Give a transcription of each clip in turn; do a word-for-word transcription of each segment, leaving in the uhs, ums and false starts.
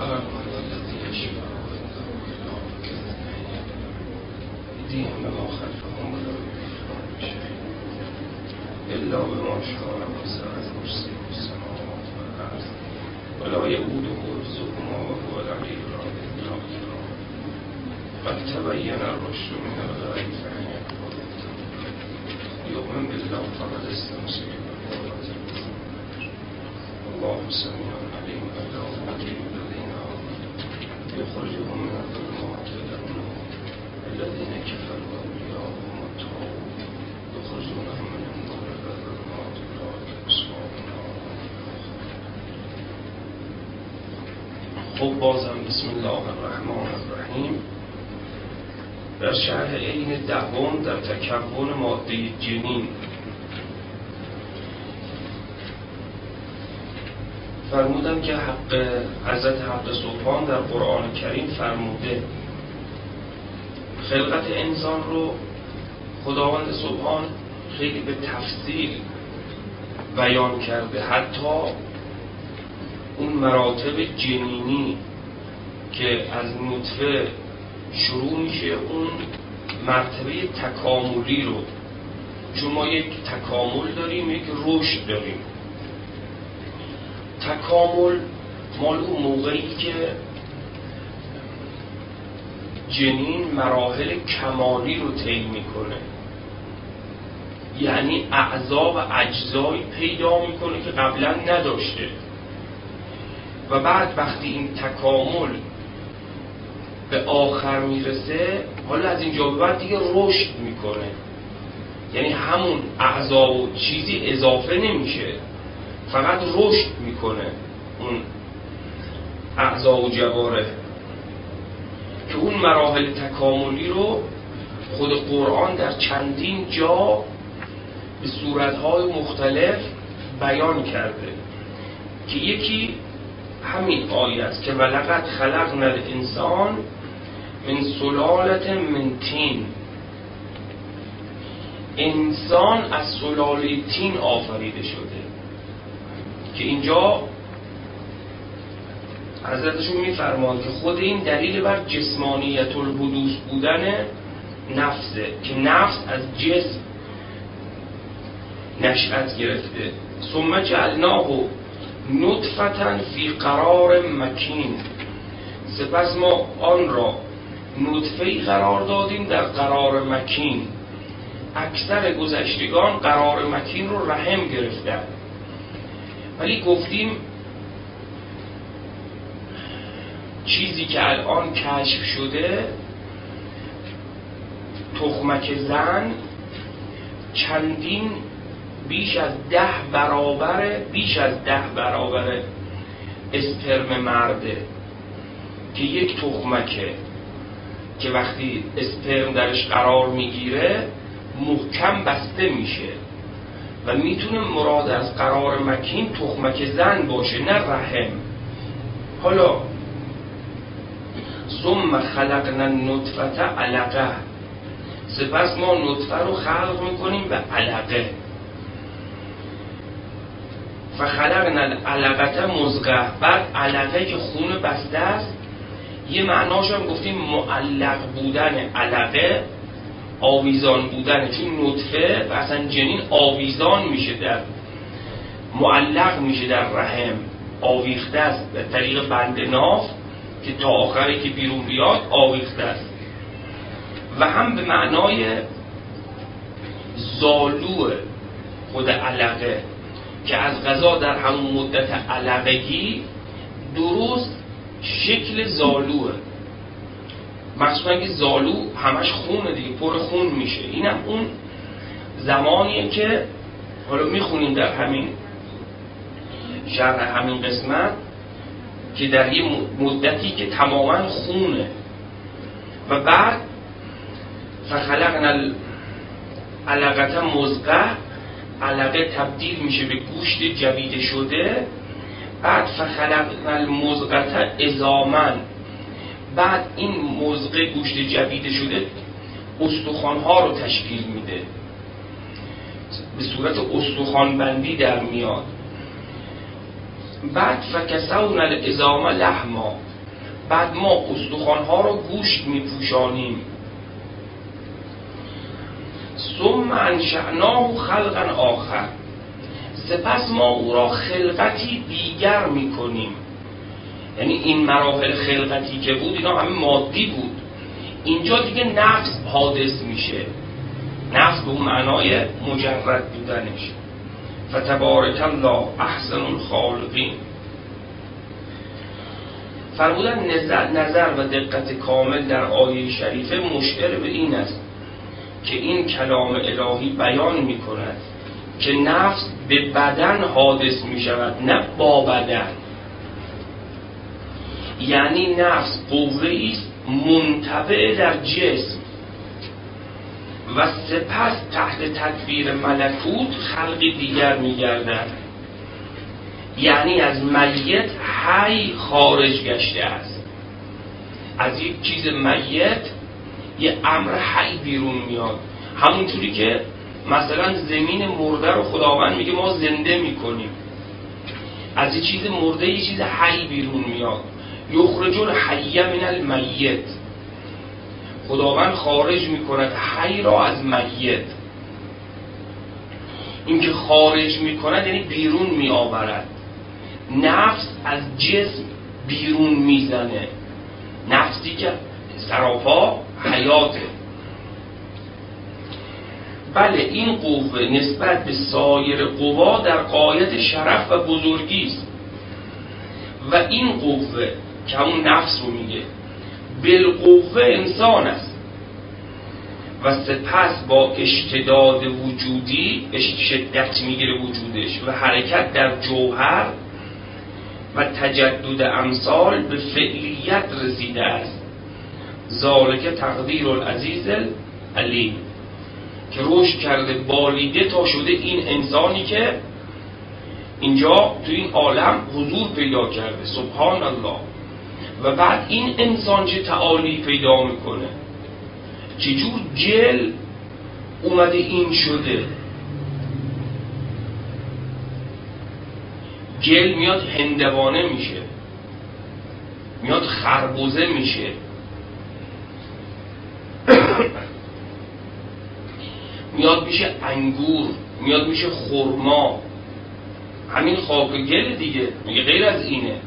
الذي يشفع دين ما خلفهم ولا يشفعون شيء إلا بما شاء وسع كرسيه السماوات والأرض ولا يؤوده حفظهما وهو العلي العظيم. قد تبين الرشد من الغي فمن يكفر يؤمن بالله فقد استمسك بالعروة الوثقى. الله سميع عليم. الله ولي الذين آمنوا يخرجهم من الظلمات إلى النور الذين كفروا أولياءهم الطاغوت يخرجونهم من النور إلى الظلمات أولئك أصحاب النار. خب بازم بسم الله الرحمن الرحیم. در شرح عین دهم در تکون ماده جنین فرمودم که حق حضرت حق سبحان در قرآن کریم فرموده خلقت انسان رو خداوند سبحان خیلی به تفصیل بیان کرده، حتی اون مراتب جنینی که از نطفه شروع میشه، اون مرتبه تکاملی رو، چون ما یک تکامل داریم یک رشد داریم. تکامل مال اون موقعی که جنین مراحل کمالی رو طی میکنه، یعنی اعضا و اجزایی پیدا میکنه که قبلا نداشته و بعد وقتی این تکامل به آخر میرسه، حالا از اینجا به بعد دیگه رشد میکنه، یعنی همون اعضا و چیزی اضافه نمیشه، فقط رشد میکنه اون اعضا و جواره، که اون مراحل تکاملی رو خود قرآن در چندین جا به صورتهای مختلف بیان کرده که یکی همین آیه است که ولقد خلقنا الانسان من سلالة من طین. انسان از سلاله طین آفریده شده، که اینجا حضرتشون میفرماند که خود این دلیل بر جسمانیت الحدوث بودن نفسه، که نفس از جسم نشأت گرفته. ثم جعلناه نطفة فی قرار مکین. سپس ما آن را نطفه‌ای قرار دادیم در قرار مکین. اکثر گذشتگان قرار مکین رو رحم گرفتن، ولی گفتیم چیزی که الان کشف شده، تخمک زن چندین بیش از ده برابر بیش از ده برابر اسپرم مرده، که یک تخمکه که وقتی اسپرم درش قرار میگیره محکم بسته میشه و میتونه مراد از قرار مکین تخمک زن باشه، نه رحم. حالا ثم خلقنا النطفة علقه. سپس ما نطفه رو خلق میکنیم به علقه. فخلقنا العلقة مضغة. بعد علقه که خون بسته است، یه معناش هم گفتیم معلق بودن علقه، آویزان بودن، چون نطفه و اصلا جنین آویزان میشه، در معلق میشه در رحم، آویخته است به طریق بند ناف که تا آخری که بیرون بیاد آویخته است. و هم به معنای زالو خود علقه، که از قضا در همون مدت علقگی درست شکل زالوه، مخصوصا که زالو همش خونه دیگه، پر خون میشه. اینم اون زمانیه که حالا میخونیم در همین شرح همین قسمت، که در یه مدتی که تماما خونه. و بعد فخلقنا العلقة مضغة، علقه تبدیل میشه به گوشت جویده شده. بعد فخلقنا المضغة عظاما. بعد این مضغه گوشت جویده شده استخوان‌ها رو تشکیل میده، به صورت استخوان بندی در میاد. بعد فکسونا العظام لحما. بعد ما استخوان‌ها رو گوشت می‌پوشانیم. ثم انشأناه خلقا آخر، سپس ما او را خلقتی دیگر می‌کنیم. یعنی این مراحل خلقتی که بود اینا همه مادی بود، اینجا دیگه نفس حادث میشه، نفس به اون معنای مجرد بودنش. فتبارک الله احسن الخالقین. فرمودن نظر, نظر و دقت کامل در آیه شریفه مشعر به این است که این کلام الهی بیان می کند که نفس به بدن حادث می شود، نه با بدن. یعنی نفس قوه‌ای است منطبع در جسم و سپس تحت تدبیر ملکوت خلقی دیگر می گردد. یعنی از میت حی خارج گشته است. از یک چیز میت یه امر حی بیرون میاد. همونطوری که مثلا زمین مرده رو خداوند میگه ما زنده میکنیم، از یه چیز مرده یه چیز حی بیرون میاد. یخرج الحی من المیت، خداوند خارج میکند حی را از میت. این که خارج میکند یعنی بیرون میآورد. نفس از جسم بیرون میزنه، نفسی که سراپا حیاته. بله این قوه نسبت به سایر قوا در غایت شرف و بزرگی است و این قوه که همون نفس رو میگه بالقوه انسان است و سپس با اشتداد وجودی شدت میگیره وجودش و حرکت در جوهر و تجدد امثال به فعلیت رسیده است. ذالک تقدیر العزیز العلیم، که رشد کرده بالیده تا شده این انسانی که اینجا تو این عالم حضور پیدا کرده. سبحان الله. و بعد این انسان چه تعالی پیدا میکنه، چجور گل اومده این شده. گل میاد هندوانه میشه، میاد خربوزه میشه، میاد میشه انگور، میاد میشه خرما. همین خاک گل دیگه، میگه غیر از اینه.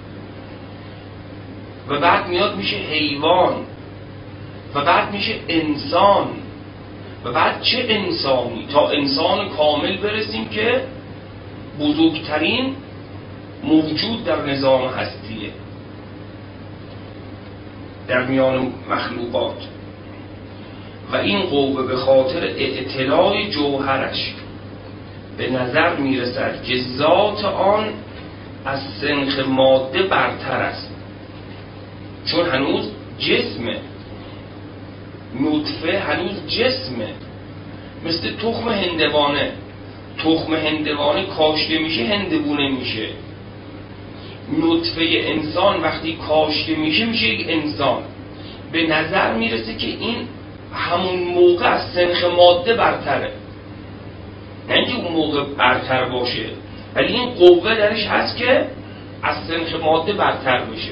و بعد میاد میشه حیوان و بعد میشه انسان و بعد چه انسانی، تا انسان کامل برسیم که بزرگترین موجود در نظام هستیه در میان مخلوقات. و این قوه به خاطر اطلاع جوهرش به نظر میرسد که ذات آن از سنخ ماده برتر است، چون هنوز جسمه، نطفه هنوز جسمه. مثل تخم هندوانه، تخم هندوانه کاشته میشه هندوونه میشه. نطفه انسان وقتی کاشته میشه میشه یک انسان. به نظر میرسه که این همون موقع از سنخ ماده برتره، نه اینکه اون موقع برتر باشه، ولی این قوه درش هست که از سنخ ماده برتر میشه.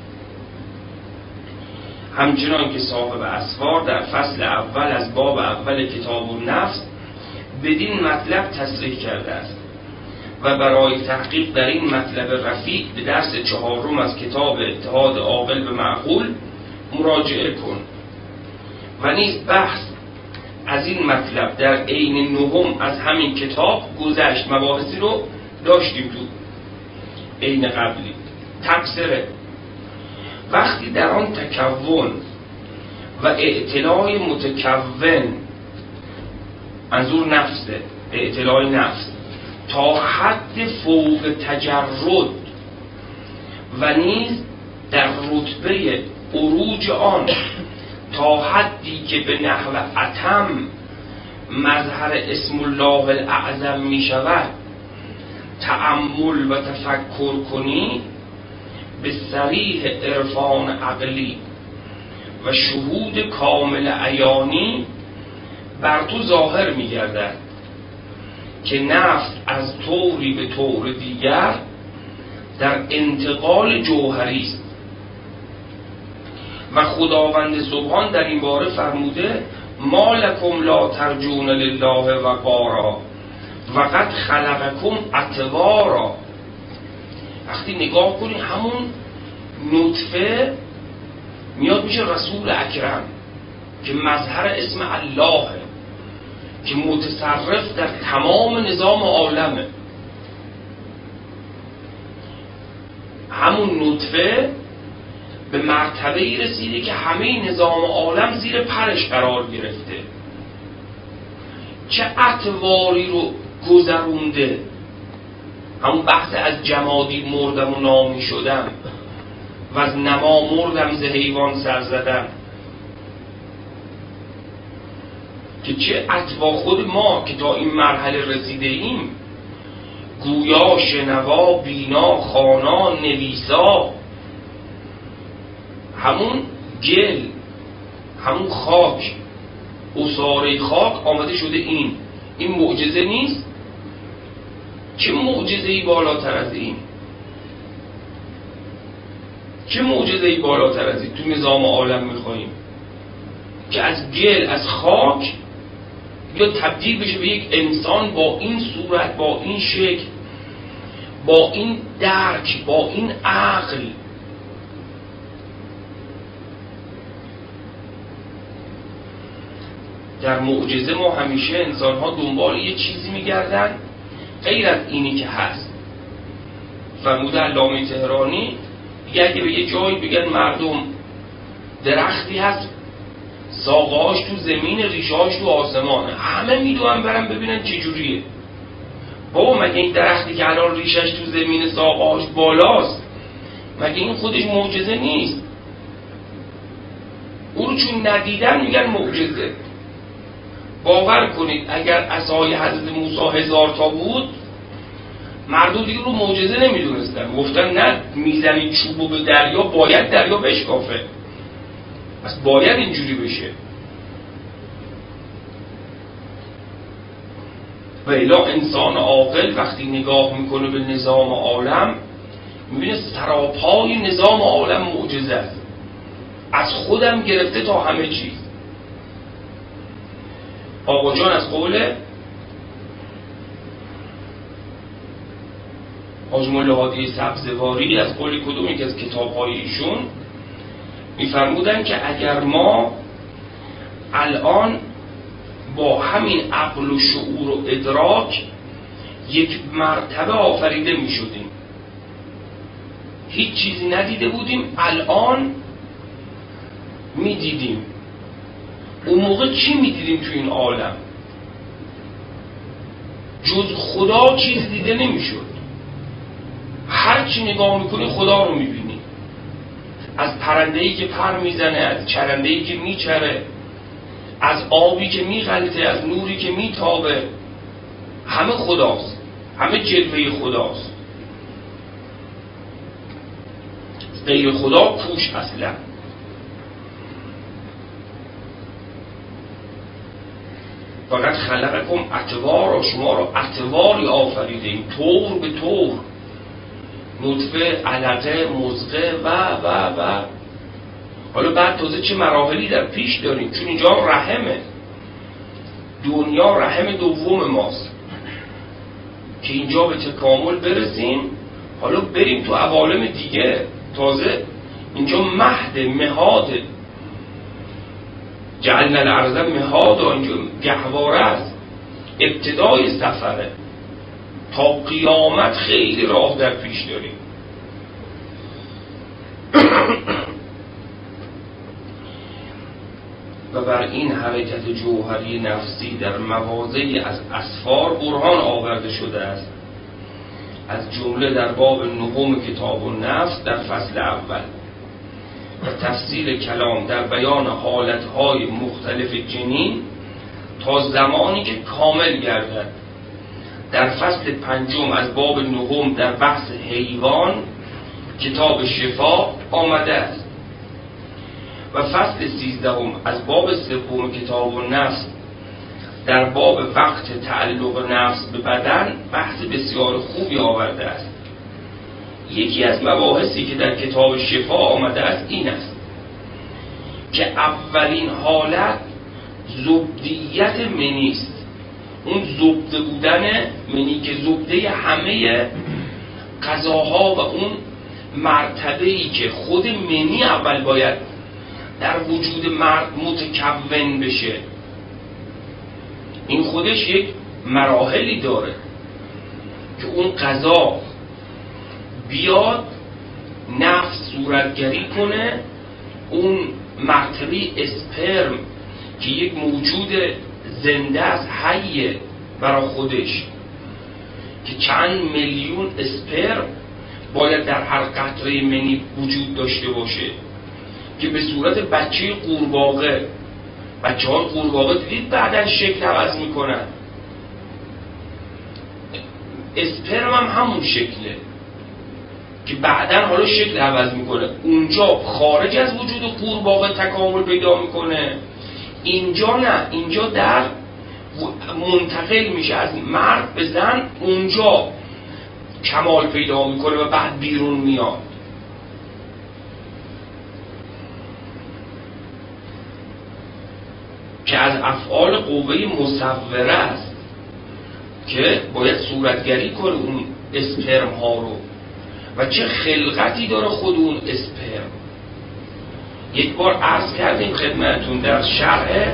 همچنان که صاحب اسفار در فصل اول از باب اول کتاب النفس بدین مطلب تصریح کرده است و برای تحقیق در این مطلب رفیع به درس چهارم از کتاب اتحاد عاقل به معقول مراجعه کن. و نیز بحث از این مطلب در عین نهم از همین کتاب گذشت، مباحثی رو داشتیم تو عین قبلی. تفسیره وقتی در آن تکون و اعتلاع متکون، منظور نفسه، اعتلاع نفس تا حد فوق تجرد و نیز در رتبه عروج آن تا حدی که به نحو اتم مظهر اسم الله الاعظم می شود تأمل و تفکر کنی، به صریح عرفان عقلی و شهود کامل عیانی بر تو ظاهر می گردد که نفس از طوری به طور دیگر در انتقال جوهری است و خداوند سبحان در این باره فرموده ما لکم لا ترجون لله وقارا و قد خلقکم اطوارا. وقتی نگاه کنی همون نطفه میاد میشه رسول اکرم که مظهر اسم اللهه، که متصرف در تمام نظام عالمه. همون نطفه به مرتبه‌ای رسیده که همه نظام عالم زیر پرش قرار گرفته. چه اطواری رو گذرونده. همون بحث از جمادی مردم و نامی شدم و از نما مردم ز حیوان سر زدم، که چه اطوا خود ما که تا این مرحله رسیده ایم گویا، شنوا، بینا، خوانا، نویسا، همون گل، همون خاک، عصاره خاک آمده شده. این این معجزه نیست؟ چه معجزه‌ای بالاتر از این؟ چه معجزه‌ای بالاتر از این تو نظام عالم می‌خوایم که از گل، از خاک یا تبدیل بشه به یک انسان با این صورت، با این شکل، با این درک، با این عقل. در معجزه ما همیشه انسان‌ها دنبال یه چیزی می‌گردن غیر از اینی که هست. فرموده علامه طهرانی دیگه اگه به یه جایی بگن مردم درختی هست ساقه‌هاش تو زمین، ریشه‌هاش تو آسمانه، همه میدونن برن ببینن چه جوریه. بابا مگه این درختی که الان ریشش تو زمین، ساقه‌هاش بالاست، مگه این خودش معجزه نیست؟ اون چون ندیدن میگن معجزه. باور کنید اگر عصای حضرت موسی هزار تا بود مردم دیگه رو معجزه نمیدونستن، گفتن نه میزنید چوبو به دریا باید دریا بشکافه، پس باید اینجوری بشه. و الا انسان عاقل وقتی نگاه میکنه به نظام عالم میبینه سراپای نظام عالم معجزه است، از خودم گرفته تا همه چیز. آقا جان از قول حاج مولا هادی سبزواری، از قول کدومی که از کتاب‌های ایشون میفرمودن که اگر ما الان با همین عقل و شعور و ادراک یک مرتبه آفریده میشدیم، هیچ چیزی ندیده بودیم، الان میدیدیم. اون موقع چی میدیدیم تو این عالم؟ جز خدا چیز دیده نمیشد. هر چی نگاه میکنی خدا رو میبینی، از پرنده‌ای که پر میزنه، از چرنده‌ای که میچره، از آبی که میغلطه، از نوری که میتابه، همه خداست، همه جلوه خداست. غیر خدا کوش اصلا. فقط خلقکم اطوارا، شما رو اطواری آفریدیم، طور به طور، نطفه، علقه، مضغه و و و حالا بعد تازه چه مراحلی در پیش داریم، چون اینجا رحمه، دنیا رحم دوم ماست که اینجا به تکامل برسیم، حالا بریم تو عوالم دیگه. تازه اینجا مهد، مهاده، جعلنا الارض مهادا، اینجا گهواره است، ابتدای سفره، تا قیامت خیلی راه در پیش داریم. و بر این حرکت جوهری نفسی در مواضعی از اسفار برهان آورده شده است، از جمله در باب نهم کتاب النفس در فصل اول و تفصیل کلام در بیان حالتهای مختلف جنین تا زمانی که کامل گردد در فصل پنجم از باب نهم در بحث حیوان کتاب شفا آمده است و فصل سیزدهم از باب سوم کتاب النفس در باب وقت تعلق نفس به بدن بحث بسیار خوبی آورده است. یکی از مباحثی که در کتاب شفا آمده است این است که اولین حالت زبدیت منی است. اون زبده بودن منی که زبده همه قضاها و اون مرتبه‌ای که خود منی اول باید در وجود مرد متکون بشه، این خودش یک مراحلی داره که اون قضا بیاد نفس صورتگری کنه، اون مرتبه اسپرم که یک موجود زنده است، حیه برای خودش، که چند میلیون اسپرم باید در هر قطره منی وجود داشته باشه که به صورت بچه قورباغه، بچه های قورباغه دیدید بعدن شکل عوض میکنن، اسپرم هم همون شکله که بعدن حالا شکل عوض میکنه، اونجا خارج از وجود قورباغه تکامل پیدا میکنه، اینجا نه، اینجا در منتقل میشه از مرد به زن، اونجا کمال پیدا میکنه و بعد بیرون میاد. که از افعال قوه مصوره است که باید صورتگری کنه اون اسپرم ها رو و چه خلقتی داره خود اون اسپرم. یک بار عرض کردیم خدمتون در شرح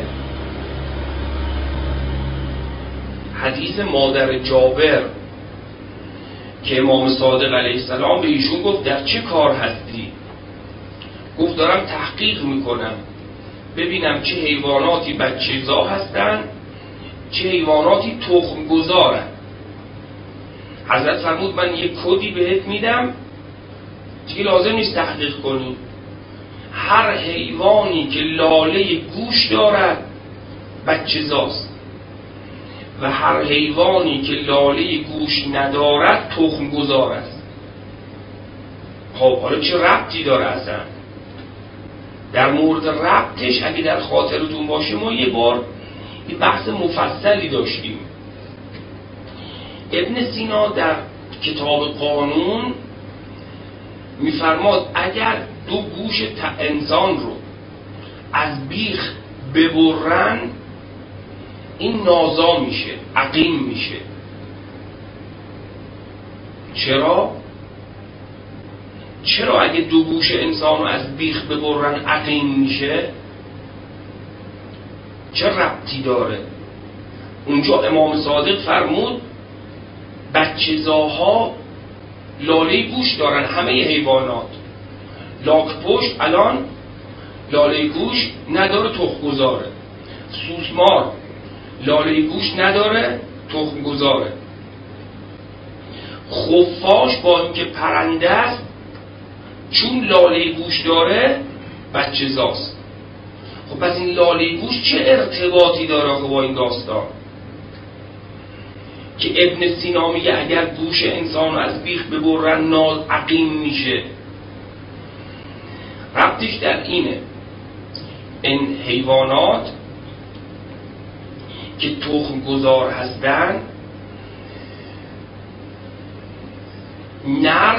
حدیث مادر جابر که امام صادق علیه السلام به ایشون گفت در چه کار هستی؟ گفت دارم تحقیق میکنم ببینم چه حیواناتی بچه‌زا هستن، چه حیواناتی تخم گذارن. حضرت فرمود من یک کدی بهت میدم دیگه لازم نیست تحقیق کنی، هر حیوانی که لاله گوش دارد بچه‌زاست و هر حیوانی که لاله گوش ندارد تخم گذار است. خب حالا چه ربطی داره اصلا؟ در مورد ربطش اگه در خاطرتون باشه ما یه بار یه بحث مفصلی داشتیم. ابن سینا در کتاب قانون میفرماد اگر دو گوش انسان رو از بیخ ببرن این نازا میشه، عقیم میشه. چرا؟ چرا اگه دو گوش انسان رو از بیخ ببرن عقیم میشه؟ چه ربطی داره؟ اونجا امام صادق فرمود بچه‌زاها لاله گوش دارن، همه حیوانات. لاک پشت الان لاله گوش نداره، تخم گذاره. سوسمار لاله گوش نداره، تخم گذاره. خفاش با اینکه پرنده است چون لاله گوش داره بچه‌زاست. خب پس این لاله گوش چه ارتباطی داره با این داستان؟ که ابن سینا میگه اگر گوش انسان رو از بیخ ببرن ناز عقیم میشه. ربطش در اینه این حیوانات که تخم گذار هستن نر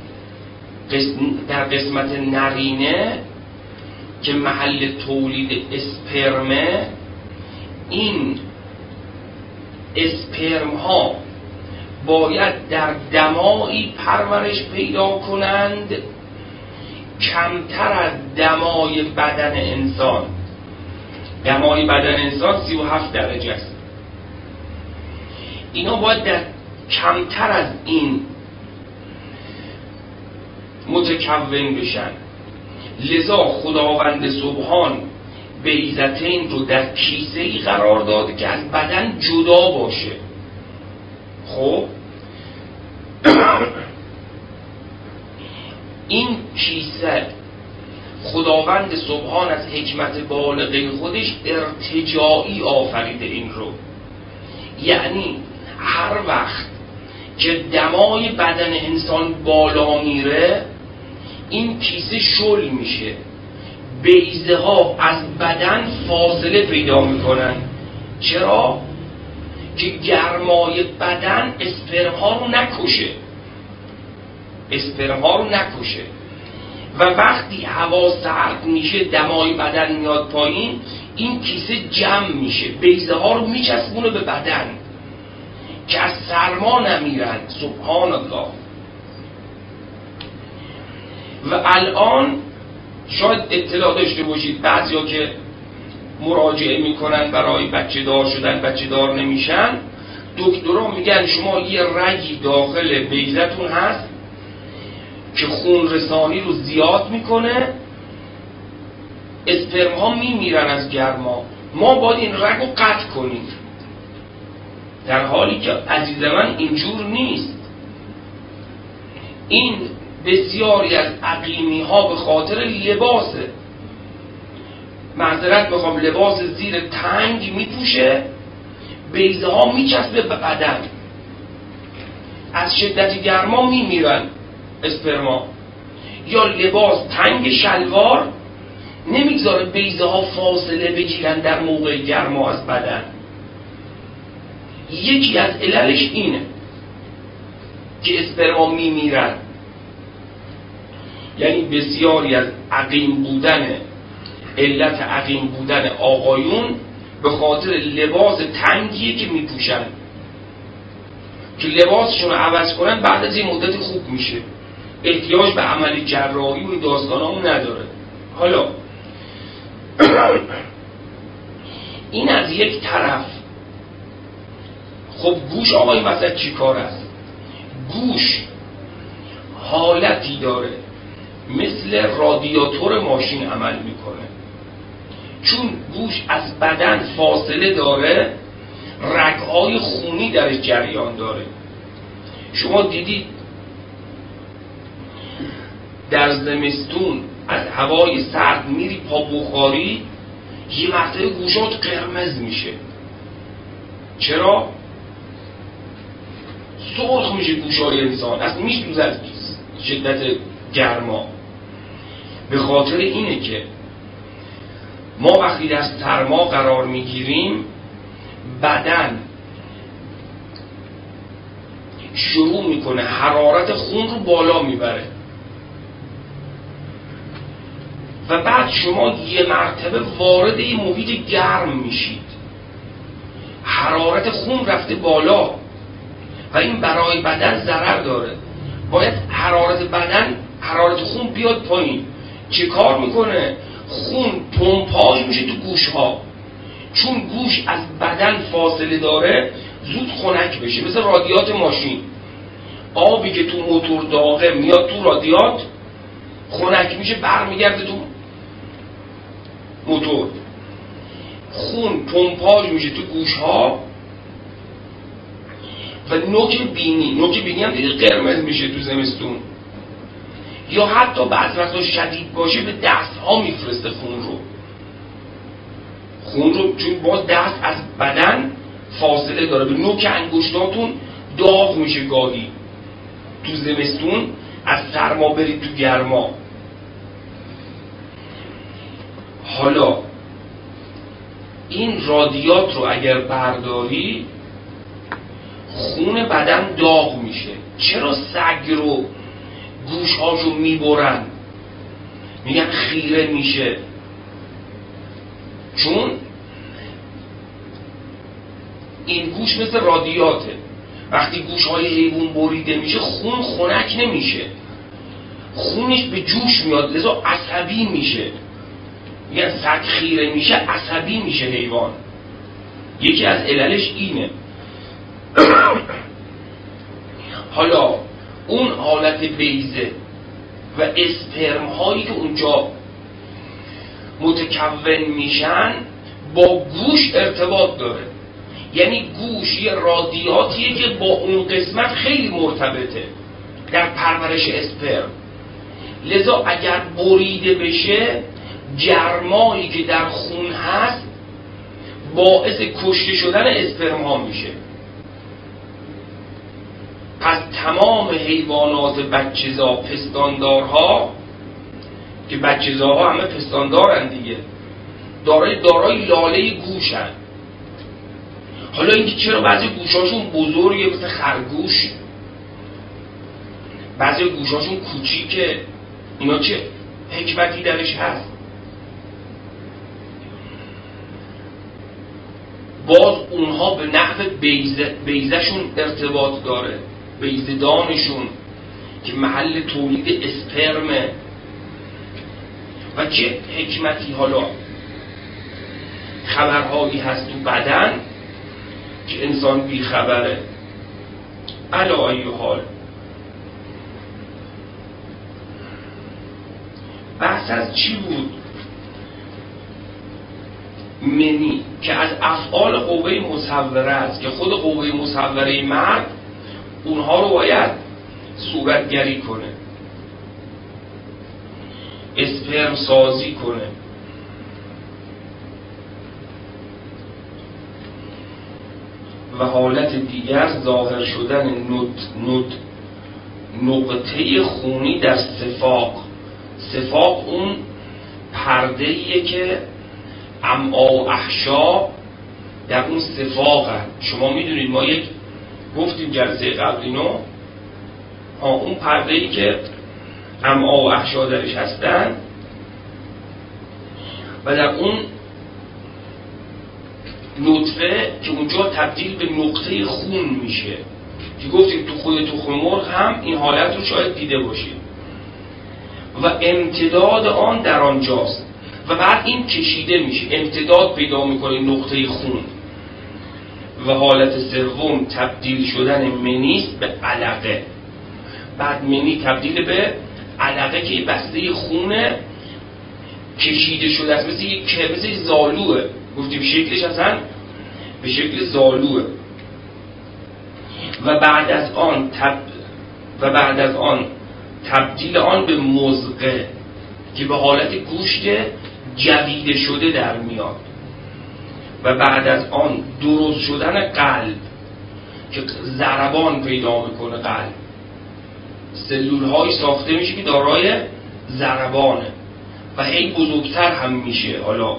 در قسمت نرینه که محل تولید اسپرمه، این اسپرم ها باید در دمایی پرورش پیدا کنند کمتر از دمای بدن انسان. دمای بدن انسان سی و هفت درجه است. اینا باید در کمتر از این متکون بشن. لذا خداوند سبحان بیضتین رو در کیسه ای قرار داده که از بدن جدا باشه. خب این کیسه خداوند سبحان از حکمت بالغه خودش ارتجاعی آفریده این رو، یعنی هر وقت که دمای بدن انسان بالا میره این کیسه شل میشه، بیضه ها از بدن فاصله پیدا میکنن. چرا؟ که گرمای بدن اسپرم ها رو نکشه، اسپرم ها رو نکشه. و وقتی هوا سرد میشه دمای بدن میاد پایین، این کیسه جمع میشه، بیضه ها رو میچسبونه به بدن که از سرما نمیرن. سبحان الله. و الان شاید اطلاع داشته باشید بعضیا که مراجعه میکنن برای بچه دار شدن، بچه دار نمیشن، دکترها میگن شما یه رگی داخل بیضتون هست که خون رسانی رو زیاد میکنه، اسپرم ها میمیرن از گرما، ما باید این رگ رو قطع کنیم. در حالی که عزیز من اینجور نیست. این بسیاری از عقیمی ها به خاطر لباسه، معذرت بخوام، لباس زیر تنگ میپوشه، بیضه ها میچسبه به بدن، از شدت گرما میمیرن اسپرما. یا لباس تنگ شلوار نمیگذاره بیضه ها فاصله بگیرن در موقع گرما از بدن. یکی از عللش اینه که اسپرما میمیرن. یعنی بسیاری از عقیم بودن، علت عقیم بودن آقایون به خاطر لباس تنگیه که میپوشن، که لباسشون رو عوض کنن بعد از این مدت خوب میشه، احتیاج به عمل جراحی و این داستانامون نداره. حالا این از یک طرف. خب گوش آقا این وسط چی کار است؟ گوش حالتی داره مثل رادیاتور ماشین عمل میکنه. چون گوش از بدن فاصله داره، رگهای خونی درش جریان داره. شما دیدید در زمستون از هوای سرد میری پا بخاری، یه مرتبه گوشات قرمز میشه. چرا؟ سرخ میشه گوشای انسان، اصلا میشنوزه از شدت گرما. به خاطر اینه که ما وقتی در سرما قرار میگیریم، بدن شروع میکنه حرارت خون رو بالا میبره و بعد شما یه مرتبه وارد این محیط گرم میشید، حرارت خون رفته بالا و این برای بدن ضرر داره. باید حرارت بدن، حرارت خون بیاد پایین. چه کار میکنه؟ خون پمپاژ میشه تو گوش ها، چون گوش از بدن فاصله داره زود خنک بشه، مثل رادیات ماشین. آبی که تو موتور داغه میاد تو رادیات، خنک میشه برمیگرده تو موتور. خون پمپاژ میشه تو گوش ها و نوک بینی، نوک بینی هم دیگه قرمز میشه تو زمستون. یا حتی بعض وقتا شدید باشه به دست ها میفرسته خون رو خون رو چون باز دست از بدن فاصله داره، به نوک انگشتاتون داغ میشه گاهی تو زمستون، از سرما برید تو گرما. حالا این رادیات رو اگر برداری، خون بدن داغ میشه. چرا سگ رو گوشهاشو میبرن میگن خیره میشه؟ چون این گوش مثل رادیاته، وقتی گوشهای حیوان بریده میشه خون خنک نمیشه، خونش به جوش میاد، لذا عصبی میشه. میگن سگ خیره میشه، عصبی میشه حیوان. یکی از عللش اینه. حالا اون حالت بیضه و اسپرم هایی که اونجا متکون میشن با گوش ارتباط داره. یعنی گوش یه رادیاتیه که با اون قسمت خیلی مرتبطه در پرورش اسپرم. لذا اگر بریده بشه، گرمایی که در خون هست باعث کشته شدن اسپرم ها میشه. پس تمام حیوانات بچه‌زا، پستاندارها که بچه‌زاها همه پستاندارن دیگه، دارای دارای لاله گوشن. حالا اینکه چرا بعضی گوشاشون بزرگه مثل خرگوش، بعضی گوشاشون کوچیکه، اینا چه حکمتی درش هست. باز اونها به نحو بیزه بیزهشون ارتباط داره، بیزدانشون که محل تولید اسپرمه و چه حکمتی حالا خبرهایی هست تو بدن که انسان بی خبره. علی ای حال بحث از چی بود؟ منی که از افعال قوه مصوره است که خود قوه مصوره مرد اونها رو باید صورتگری کنه، اسپرم سازی کنه. و حالت دیگر ظاهر شدن نط نط نقطه خونی در سفاق. سفاق اون پرده‌ایه که امعاء و احشا در اون سفاق هست. شما میدونید ما یک گفتیم جلسه قبل اینو، اون پرده‌ای که امعاء و احشا درش هستن و در اون نطفه که اونجا تبدیل به نقطه خون میشه که گفتیم تو خود تخم مرغ هم این حالت رو شاید دیده باشید و امتداد آن در آنجاست و بعد این کشیده میشه، امتداد پیدا میکنه نقطه خون. و حالت سوم تبدیل شدن منیست به علقه. بعد منی تبدیل به علقه که بسته خونه کشیده شده است، مثل یک مثل زالوه. گفتیم شکلش اصلا به شکل زالوه. و بعد از آن تب و بعد از آن تبدیل آن به مزغه که به حالت گوشت جویده شده در میاد. و بعد از آن درست شدن قلب که ضربان پیدا میکنه. قلب سلول های ساخته میشه که دارای ضربانه و هی بزرگتر هم میشه حالا.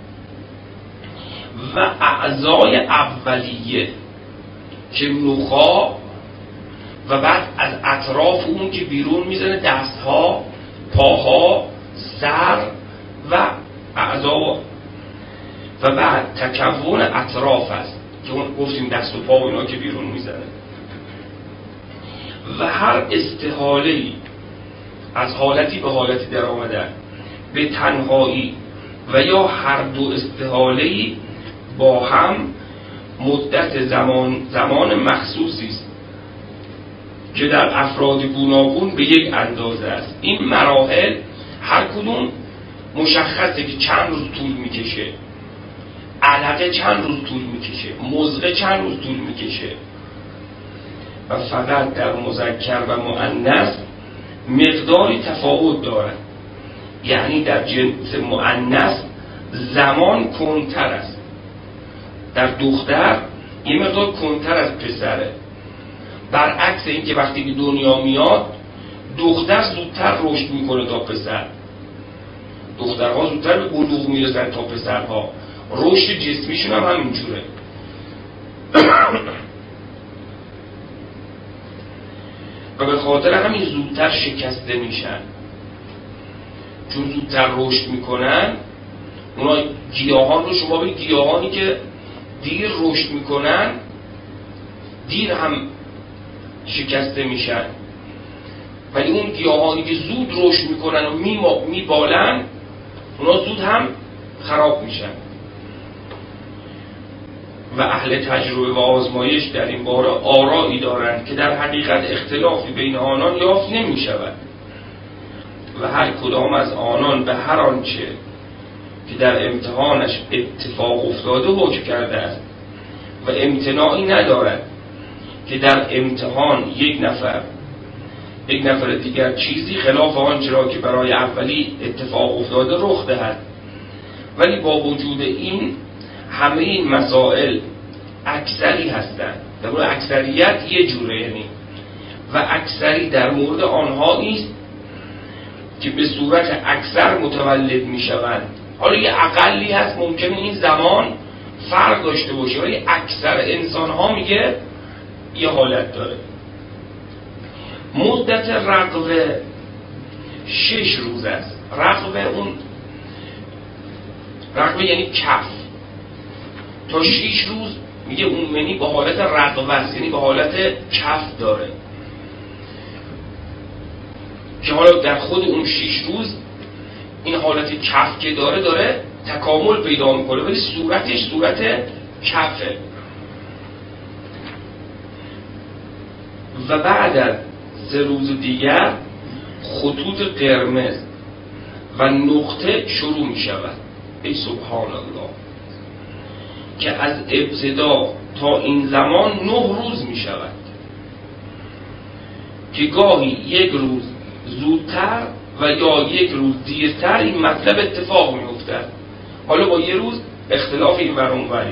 و اعضای اولیه که نخاع و بعد از اطراف اون که بیرون میزنه، دستها، پاها، سر و اعضا و بعد تکون اطراف است که اون گفتیم دست و پا و اینا که بیرون میزنه. و هر استحاله‌ای از حالتی به حالتی در آمدن به تنهایی و یا هر دو استحاله‌ای با هم مدت زمان زمان مخصوصی است که در افراد گوناگون به یک اندازه است. این مراحل هر کدوم مشخصه که چند روز طول میکشه. علقه چند روز طول میکشه، مزغه چند روز طول میکشه. و فقط در مذکر و مؤنث مقداری تفاوت دارد. یعنی در جنس مؤنث زمان کندتر است، در دختر یه مقدار کندتر از پسره. برعکس این که وقتی به دنیا میاد دختر زودتر رشد میکنه تا پسر. دخترها زودتر به بلوغ میرسن تا پسرها. رشد جسمیشون هم همینجوره. و به خاطر همین زودتر شکسته میشن، چون زودتر رشد میکنن. اونا گیاهان رو شما ببینید، گیاهانی که دیر رشد میکنن دیر هم شکسته میشن، ولی اون گیاهانی که زود رشد میکنن و میبالن اونا زود هم خراب میشن. و اهل تجربه و آزمایش در این باره آرایی دارند که در حقیقت اختلافی بین آنان یافت نمی شود و هر کدام از آنان به هر آنچه که در امتحانش اتفاق افتاده حکم کرده است و امتناعی ندارد که در امتحان یک نفر یک نفر دیگر چیزی خلاف آنچه را که برای اولی اتفاق افتاده رخ دهد. ولی با وجود این همه این مسائل اکثری هستند. در مورد اکثریت یه جوره، یعنی و اکثری در مورد آنها نیست که به صورت اکثر متولد می شوند. حالا یه اقلی هست ممکنه این زمان فرق داشته باشه، ولی اکثر انسان ها میگه یه حالت داره. مدت رقوه شش روز است. رقبه اون رقبه یعنی کف، تا شش روز میگه اون منی به حالت رقبه است، یعنی به حالت کف داره، که حالا در خود اون شش روز این حالت کف که داره داره تکامل پیدا میکنه، ولی صورتش صورت کفه. و بعد از سه روز دیگر خطوط قرمز و نقطه شروع می شود. ای سبحان الله، که از ابتدا تا این زمان نه روز می شود، که گاهی یک روز زودتر و یا یک روز دیرتر این مطلب اتفاق می افتد. حالا با یه روز اختلاف این ورانوری.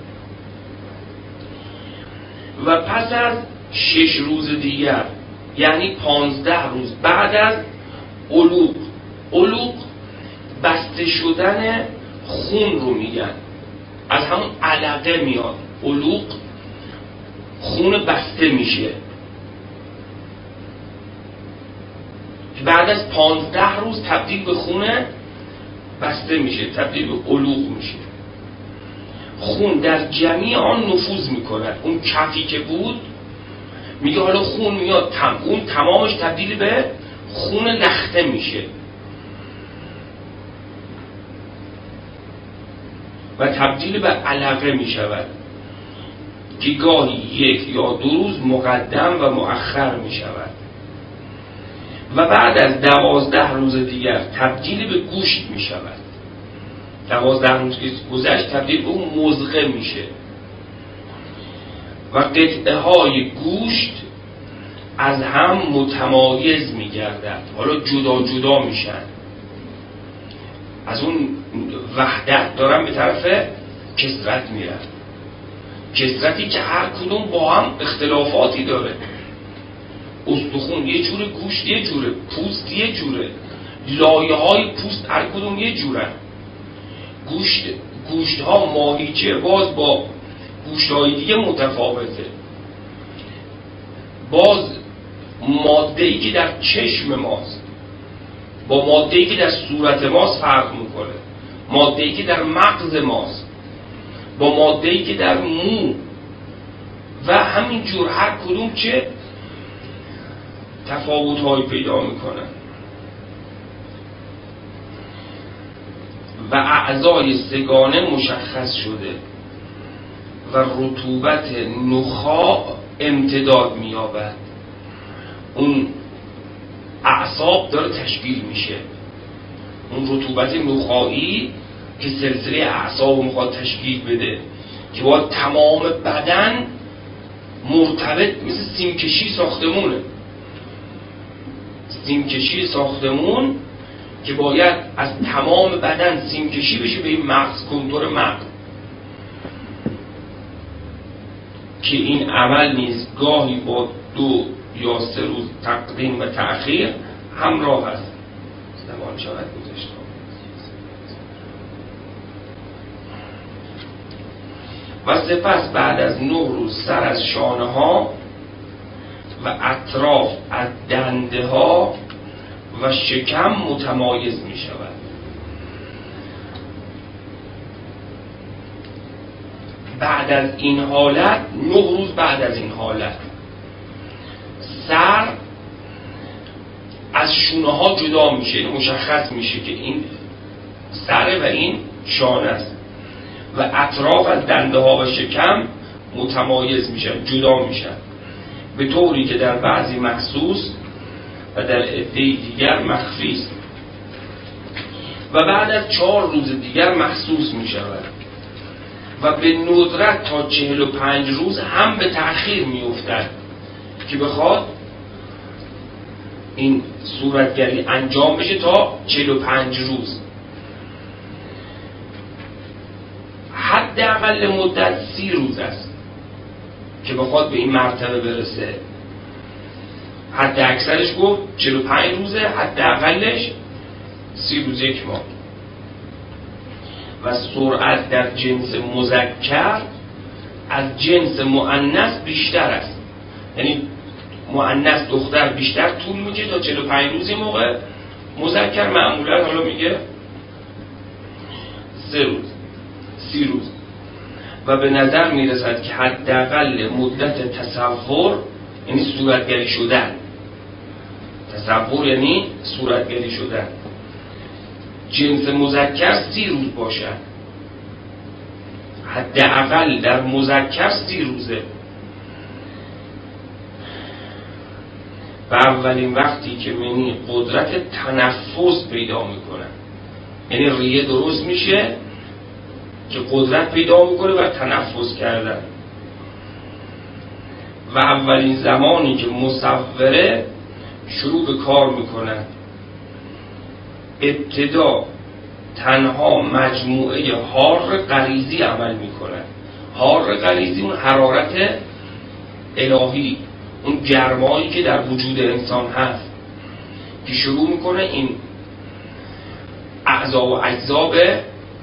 و پس از شش روز دیگر، یعنی پانزده روز بعد از علوق، علوق بسته شدن خون رو میگن، از همون علقه میاد، علوق خون بسته میشه. بعد از پانزده روز تبدیل به خون بسته میشه، تبدیل به علوق میشه. خون در جمعی آن نفوذ میکنه. اون کفی که بود میگه حالا خون میاد، تم اون تمامش تبدیل به خون لخته میشه و تبدیل به علقه میشود، که گاهی یک یا دو روز مقدم و مؤخر میشود. و بعد از دوازده روز دیگر تبدیل به گوشت میشود. دوازده روز که گذشت تبدیل به اون مضغه میشه و قطعه های گوشت از هم متمایز میگردد. حالا جدا جدا میشن، از اون وحدت دارن به طرف کثرت میرن، کثرتی که هر کدوم با هم اختلافاتی داره. استخون یه جوره، گوشت یه جوره، پوست یه جوره، لایه های پوست هر کدوم یه جورن. گوشت گوشت ها ماهیچه باز با گوشت های دیگه متفاوته. باز ماده‌ای که در چشم ماست با ماده‌ای که در صورت ماست فرق میکنه. ماده‌ای که در مغز ماست با ماده‌ای که در مو، و همین جور هر کدوم چه تفاوت‌هایی پیدا میکنن. و اعضای سگانه مشخص شده و رطوبت نخاع امتداد می‌یابد. اون اعصاب داره تشکیل میشه، اون رطوبت نخاعی که سلسله اعصاب میخواد تشکیل بده، که باید تمام بدن مرتبط، مثل سیمکشی ساختمونه، سیمکشی ساختمون که باید از تمام بدن سیمکشی بشه به این مغز، کنتور مغز، که این عمل نیست گاهی با دو یا سه روز تقدیم و تأخیر همراه است. زمان شاید گذاشت. و سپس بعد از نه روز سر از شانه ها و اطراف از دنده ها و شکم متمایز می شود. بعد از این حالت، نه روز بعد از این حالت، سر از شونه ها جدا میشه، مشخص میشه که این سره و این شانه است، و اطراف از دنده ها و شکم متمایز میشن، جدا میشن، به طوری که در بعضی محسوس و در عده‌ای دیگر مخفی است و بعد از چهار روز دیگر محسوس میشود و به ندرت تا چهل و پنج روز هم به تأخیر میافتد، که بخواد این صورتگری انجام بشه تا چهل و پنج روز. حداقل مدت سی روز است که بخواد به این مرتبه برسه. حد اکثرش گفت چهل و پنج روزه، حداقلش سی روز، یک ماه. و سرعت در جنس مذکر از جنس مؤنث بیشتر است، یعنی مؤنث دختر بیشتر طول میکشه تا چهل و پنج روز موقع مذکر معمولا حالا میگه سه روز سی روز و به نظر میرسد که حداقل مدت تصور یعنی صورتگری شدن، تصور یعنی صورتگری شدن، جنس مذکر سی روز باشد، حداقل در مذکر سی روزه. و اولین وقتی که منی قدرت تنفس پیدا میکنه، یعنی ریه درست میشه که قدرت پیدا میکنه و تنفس کردن. و اولین زمانی که مصوره شروع به کار میکنه، ابتدا تنها مجموعه حار غریزی عمل میکنه. حار غریزی اون حرارت الهی، اون گرمایی که در وجود انسان هست که شروع میکنه این اعضا و اجزا به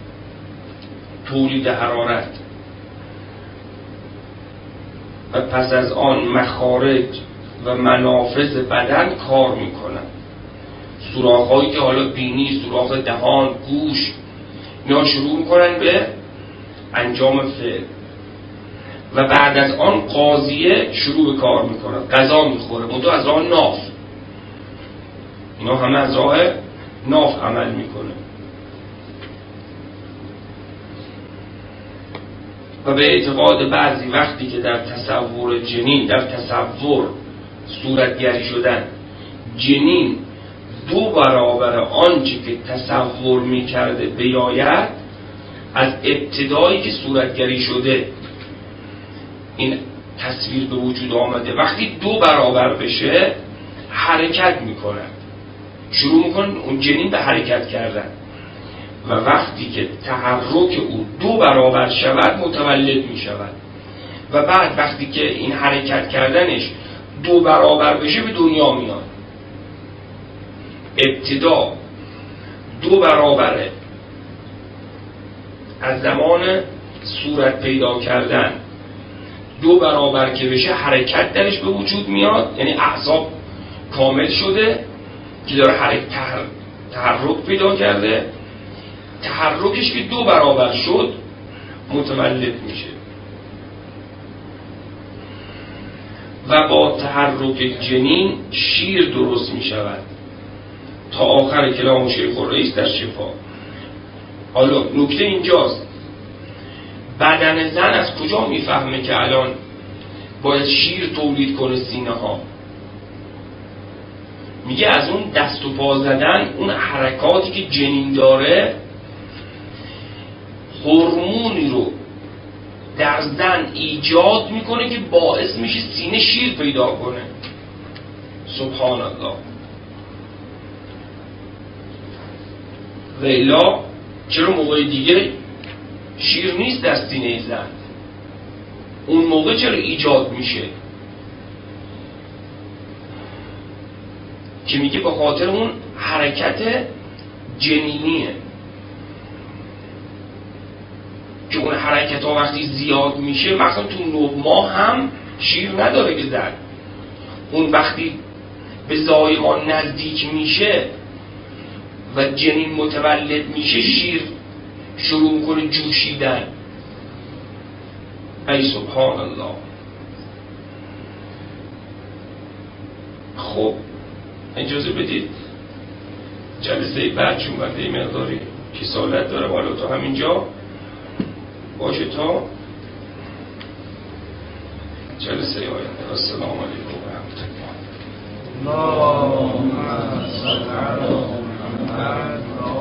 تولید حرارت و پس از آن مخارج و منافذ بدن کار میکنن. سوراخ‌هایی که حالا بینی، سوراخ دهان، گوش، اینا شروع میکنن به انجام فعل و بعد از آن قاضیه شروع به کار میکنه، غذا میخوره، منتها از راه ناف. اینا همه از راه ناف عمل میکنه. و به اعتقاد بعضی وقتی که در تصور جنین، در تصور صورتگری شدن جنین دو برابر آنچه که تصور میکرده بیاید، از ابتدایی که صورتگری شده این تصویر به وجود آمده، وقتی دو برابر بشه حرکت میکنه، شروع میکنه اون جنین به حرکت کردن و وقتی که تحرک او دو برابر شود متولد میشود و بعد وقتی که این حرکت کردنش دو برابر بشه به دنیا میاد. ابتدا دو برابره از زمان صورت پیدا کردن، دو برابر که بشه حرکت درش به وجود میاد، یعنی اعصاب کامل شده که داره حرکت تحرک پیدا کرده. تحرکش که دو برابر شد متولد میشه و با تحرک جنین شیر درست میشود تا آخر کلام شیخ الرئیس در شفا. حالا نکته اینجاست، بدن زن از کجا میفهمه که الان باید شیر تولید کنه سینه ها؟ میگه از اون دست و پا زدن، اون حرکاتی که جنین داره هورمونی رو در زن ایجاد میکنه که باعث میشه سینه شیر پیدا کنه. سبحان الله. و الا چرا موقع دیگه شیر نیست در سینه زن؟ اون موقع چرا ایجاد میشه؟ که میگه به خاطر اون حرکت جنینیه که اون حرکت ها وقتی زیاد میشه، مثلا تو نه ماه هم شیر نداره که زن، اون وقتی به زایمان نزدیک میشه و جنین متولد میشه شیر شروع میکنه جوشیدن. ای سبحان الله. خب اجازه بدید جلسه بعد چون بنده مقداری کسالت داره والا تا همینجا باشه تا جلسه آینده. السلام علیکم و رحمت الله. اللهم صل علی محمد.